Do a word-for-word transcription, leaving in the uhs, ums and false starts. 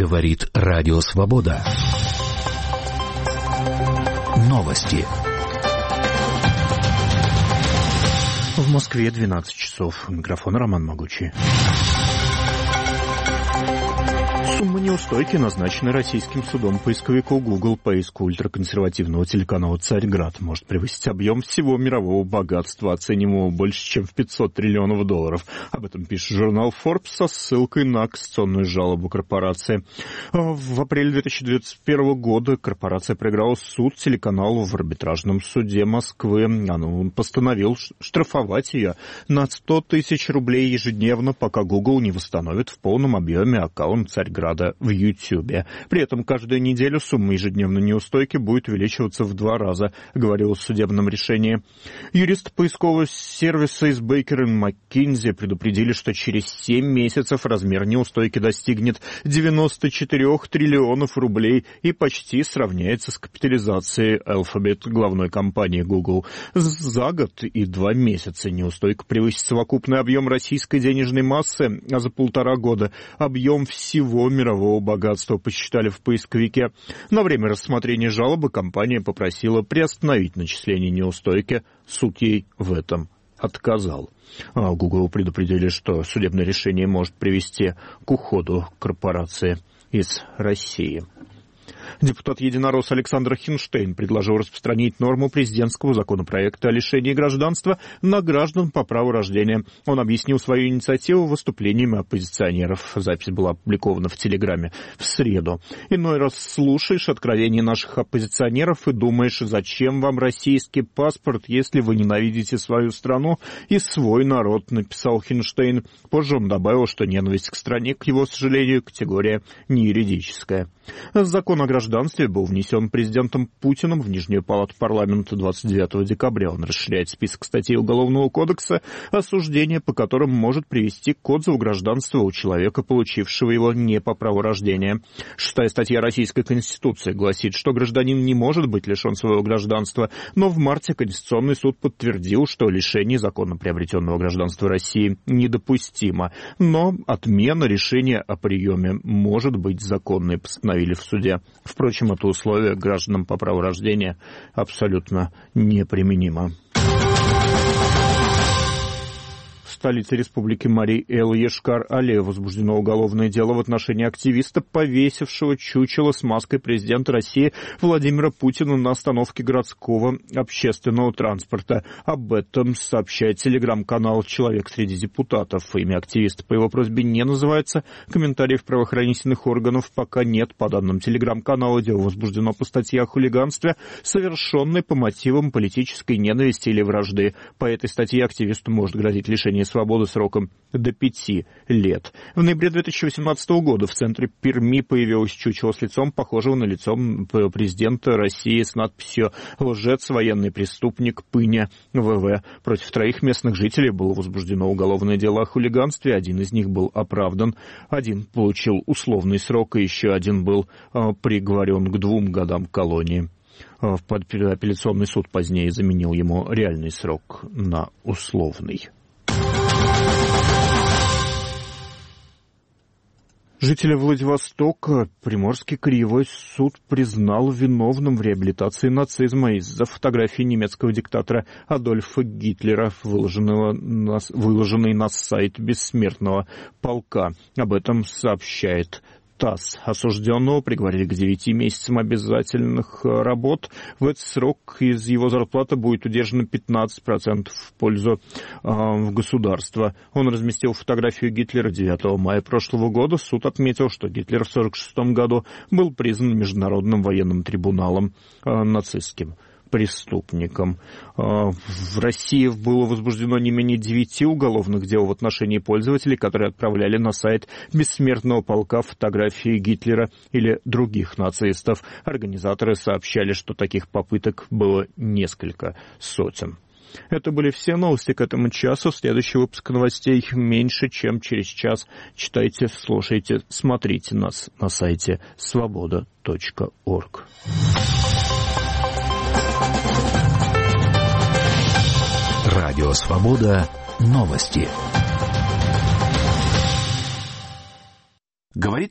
Говорит Радио Свобода. Новости. В Москве двенадцать часов. Микрофон Роман Могучий. Сумма неустойки назначена российским судом поисковику Google поиску ультраконсервативного телеканала «Царьград» может превысить объем всего мирового богатства, оценимого больше, чем в пятьсот триллионов долларов. Об этом пишет журнал Forbes со ссылкой на кассационную жалобу корпорации. В апреле две тысячи двадцать первого года корпорация проиграла суд телеканалу в арбитражном суде Москвы. Он постановил штрафовать ее на сто тысяч рублей ежедневно, пока Google не восстановит в полном объеме аккаунт «Царьграда» в Ютьюбе. При этом каждую неделю сумма ежедневной неустойки будет увеличиваться в два раза, говорилось в судебном решении. Юристы поискового сервиса из Бейкер энд Маккинзи предупредили, что через семь месяцев размер неустойки достигнет девяносто четыре триллионов рублей и почти сравняется с капитализацией Alphabet, главной компании Google. За год и два месяца неустойка превысит совокупный объем российской денежной массы, а за полтора года объем всего мирового богатства, посчитали в поисковике. На время рассмотрения жалобы компания попросила приостановить начисление неустойки. Суд ей в этом отказал. Google предупредили, что судебное решение может привести к уходу корпорации из России. Депутат-единорос Александр Хинштейн предложил распространить норму президентского законопроекта о лишении гражданства на граждан по праву рождения. Он объяснил свою инициативу выступлениями оппозиционеров. Запись была опубликована в Телеграме в среду. Иной раз слушаешь откровения наших оппозиционеров и думаешь, зачем вам российский паспорт, если вы ненавидите свою страну и свой народ, написал Хинштейн. Позже он добавил, что ненависть к стране, к его сожалению, категория не юридическая. Закон о гражданстве был внесен президентом Путиным в Нижнюю палату парламента двадцать девятого декабря. Он расширяет список статей Уголовного кодекса, осуждение по которым может привести к отзыву гражданства у человека, получившего его не по праву рождения. Шестая статья Российской Конституции гласит, что гражданин не может быть лишен своего гражданства, но в марте Конституционный суд подтвердил, что лишение законно приобретенного гражданства России недопустимо, но отмена решения о приеме может быть законной, постановили в суде. Впрочем, это условие гражданам по праву рождения абсолютно неприменимо. В столице республики Марий Эл-Йошкар-Оле возбуждено уголовное дело в отношении активиста, повесившего чучело с маской президента России Владимира Путина на остановке городского общественного транспорта. Об этом сообщает телеграм-канал «Человек среди депутатов». Имя активиста по его просьбе не называется. Комментариев правоохранительных органов пока нет. По данным телеграм-канала, дело возбуждено по статье о хулиганстве, совершенной по мотивам политической ненависти или вражды. По этой статье активисту может грозить лишение свободы сроком до пяти лет. В ноябре две тысячи восемнадцатого года в центре Перми появилось чучело с лицом, похожего на лицо президента России, с надписью «Лжец, военный преступник, Пыня, ВВ». Против троих местных жителей было возбуждено уголовное дело о хулиганстве. Один из них был оправдан, один получил условный срок, и еще один был э, приговорен к двум годам колонии. Апелляционный суд позднее заменил ему реальный срок на условный. Жителя Владивостока Приморский краевой суд признал виновным в реабилитации нацизма из-за фотографии немецкого диктатора Адольфа Гитлера, выложенного на, выложенной на сайт Бессмертного полка. Об этом сообщает ТАСС. Осужденного приговорили к девяти месяцам обязательных работ. В этот срок из его зарплаты будет удержано пятнадцать процентов в пользу э, государства. Он разместил фотографию Гитлера девятого мая прошлого года. Суд отметил, что Гитлер в сорок шестом году был признан Международным военным трибуналом э, нацистским преступником. В России было возбуждено не менее девяти уголовных дел в отношении пользователей, которые отправляли на сайт Бессмертного полка фотографии Гитлера или других нацистов. Организаторы сообщали, что таких попыток было несколько сотен. Это были все новости к этому часу. Следующий выпуск новостей меньше, чем через час. Читайте, слушайте, смотрите нас на сайте свобода точка орг. Радио «Свобода». Новости. Говорит